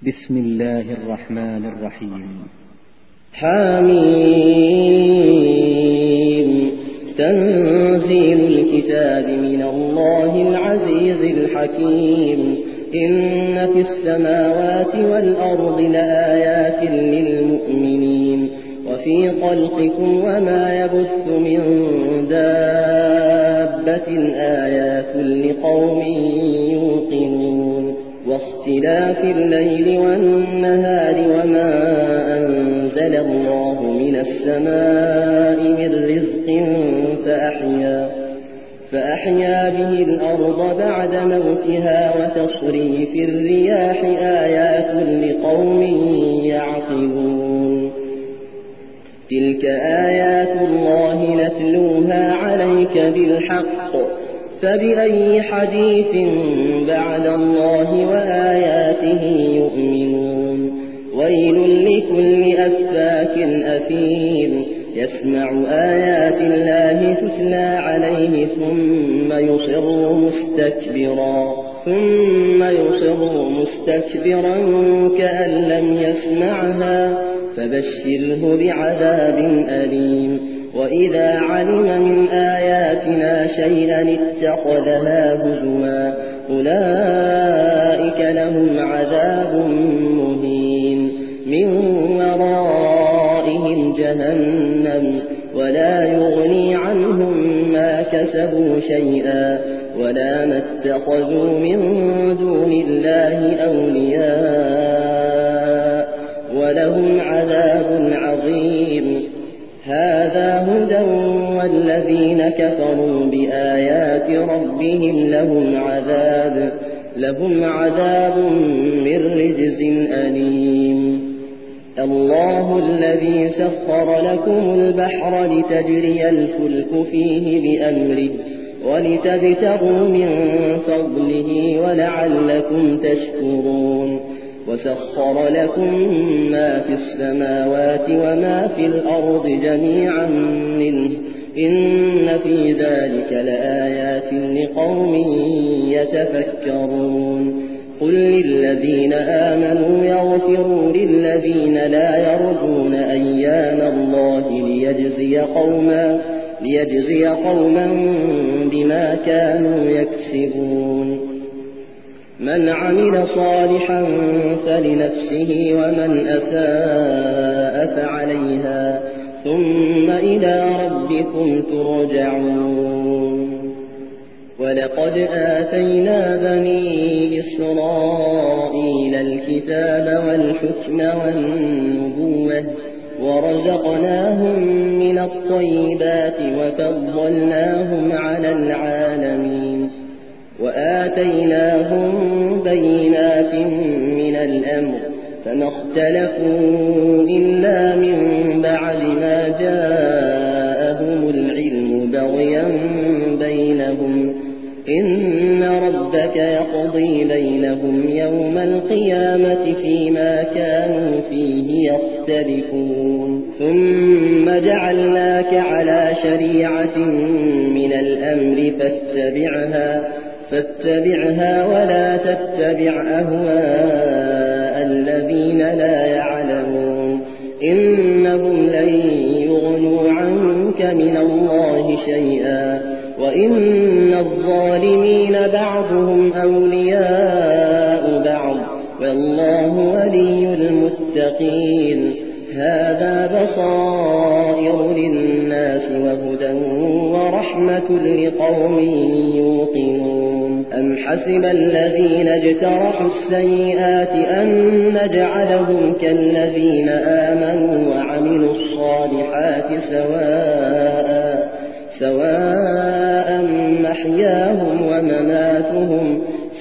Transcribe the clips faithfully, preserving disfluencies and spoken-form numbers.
بسم الله الرحمن الرحيم. حميم. تنزيل الكتاب من الله العزيز الحكيم. إن في السماوات والأرض لآيات للمؤمنين وفي خلقكم وما يبث من دابة آيات لقوم يوقنون. واختلاف الليل والنهار وما أنزل الله من السماء من رزق فأحيا, فأحيا به الأرض بعد موتها وتصريف الرياح آيات لقوم يعقلون. تلك آيات الله نتلوها عليك بالحق فبأي حديث بعد الله وآياته يؤمنون. ويل لكل أفاك أثيم يسمع آيات الله تتلى عليه ثم يصر مستكبرا ثم يصر مستكبرا كأن لم يسمعها فبشره بعذاب أليم. وإذا علم من آياتنا شيئا اتخذها هزوا أولئك لهم عذاب مهين من ورائهم جهنم ولا يغني عنهم ما كسبوا شيئا ولا ما اتخذوا من دون الله أولياء ولهم عذاب عظيم. هذا هدى والذين كفروا بآيات ربهم لهم عذاب لهم عذاب من رجز أليم. الله الذي سخر لكم البحر لتجري الفلك فيه بأمره ولتبتغوا من فضله ولعلكم تشكرون. وسخر لكم ما في السماوات وما في الأرض جميعا منه إن في ذلك لآيات لقوم يتفكرون. قل للذين آمنوا يغفروا للذين لا يرجون أيام الله ليجزي قوما, ليجزي قوما بما كانوا يكسبون. من عمل صالحا فلنفسه ومن أساء فعليها ثم إلى ربكم ترجعون. ولقد آتينا بني إسرائيل الكتاب والحكم والنبوة ورزقناهم من الطيبات وفضلناهم على العالمين وآتيناهم بينات من الأمر فما اختلفوا إلا من بعد ما جاءهم العلم بغيا بينهم. إن ربك يقضي بينهم يوم القيامة فيما كانوا فيه يختلفون. ثم جعلناك على شريعة من الأمر فاتبعها فاتبعها ولا تتبع أهواء الذين لا يعلمون إنهم لن يغنوا عنك من الله شيئا وإن الظالمين بعضهم أولياء بعض والله ولي المتقين. هذا بصائر للناس وهدى ورحمة لقوم يوقنون. أم حسب الذين اجترحوا السيئات أن نجعلهم كالذين آمنوا وعملوا الصالحات سواء سواء محياهم ومماتهم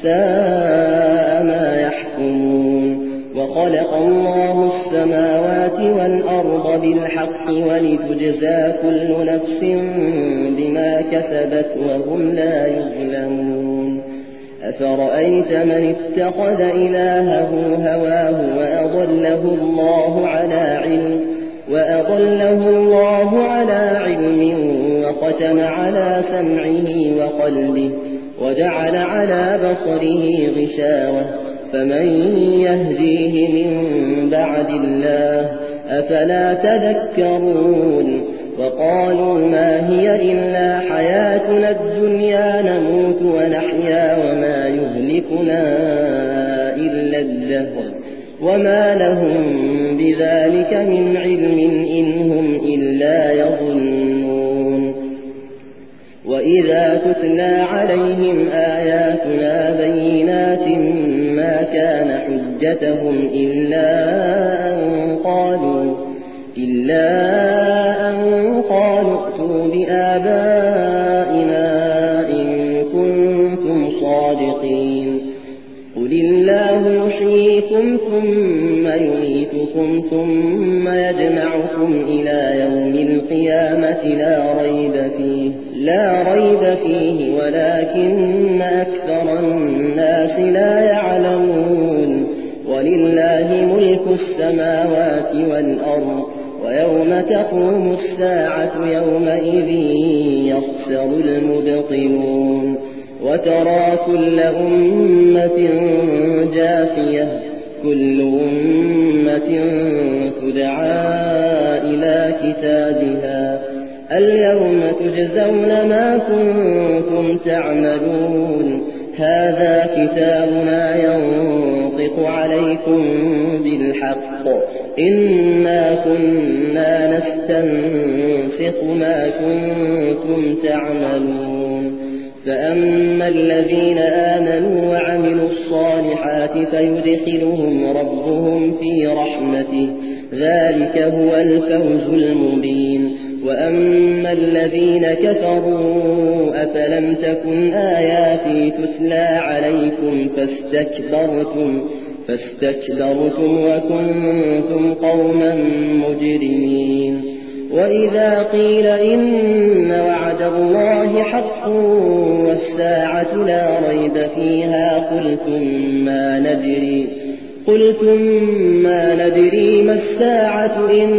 ساء ما يحكمون. وخلق الله السماوات والأرض بالحق ولتجزى كل نفس بما كسبت وهم لا يظلمون. أفرأيت من اتخذ إلهه هواه وأضله الله على علم وأضله الله على علم وختم على سمعه وقلبه وجعل على بصره غشاوة فمن يهديه من بعد الله أفلا تذكرون وقالوا ما هي إلا حياتنا الدنيا نموت ونحيا وما يهلكنا إلا الدهر وما لهم بذلك من علم إن هم إلا يظنون وإذا تتلى عليهم آياتنا بينات ما كان حجتهم إلا أن قالوا إلا أن قالوا ائتوا بآبائنا إن كنتم صادقين قل الله يحييكم ثم يميتكم ثم يجمعكم إلى يوم القيامة لا ريب فيه لا ريب فيه ولكن أكثر الناس لا يعلمون ولله ملك السماوات والأرض ويوم تقوم الساعة يومئذ يخسر المبطلون وترى كل أمة جاثية كل أمة تدعى إلى كتابها اليوم تجزون ما كنتم تعملون هذا كتابنا ينطق عليكم بالحق إنا كنا نستنسخ ما كنتم تعملون فأما الذين آمنوا وعملوا الصالحات فيدخلهم ربهم في رحمته ذلك هو الفوز المبين وأما الذين كفروا أفلم تكن آياتي تتلى عليكم فاستكبرتم فاستكبرتم وكنتم قوما مجرمين وإذا قيل إن وعد الله حق والساعة لا ريب فيها قلتم ما ندري قلتم ما ندري ما الساعة إن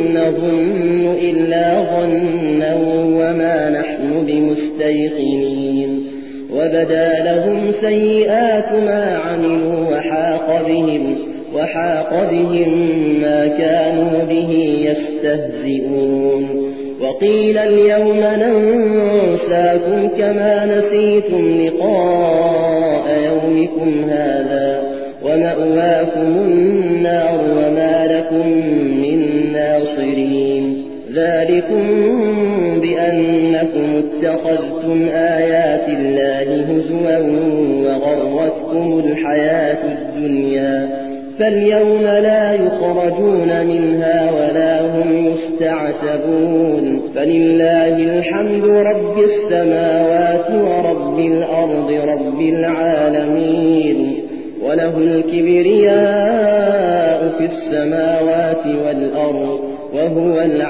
نظن إلا ظنا وما نحن بمستيقنين وبدا لهم سيئات ما عملوا وحاق بهم وحاق بهم ما كانوا به يستهزئون وقيل اليوم ننساكم كما نسيتم لقاء يومكم هذا ومأواكم النار وما لكم من ناصرين ذلكم بأنكم اتخذتم آيات الله هزوا وغرتكم الحياة الدنيا فاليوم لا يخرجون منها ولا هم يستعتبون فلله الحمد رب السماوات ورب الأرض رب العالمين وله الكبرياء في السماوات والأرض وهو العزيز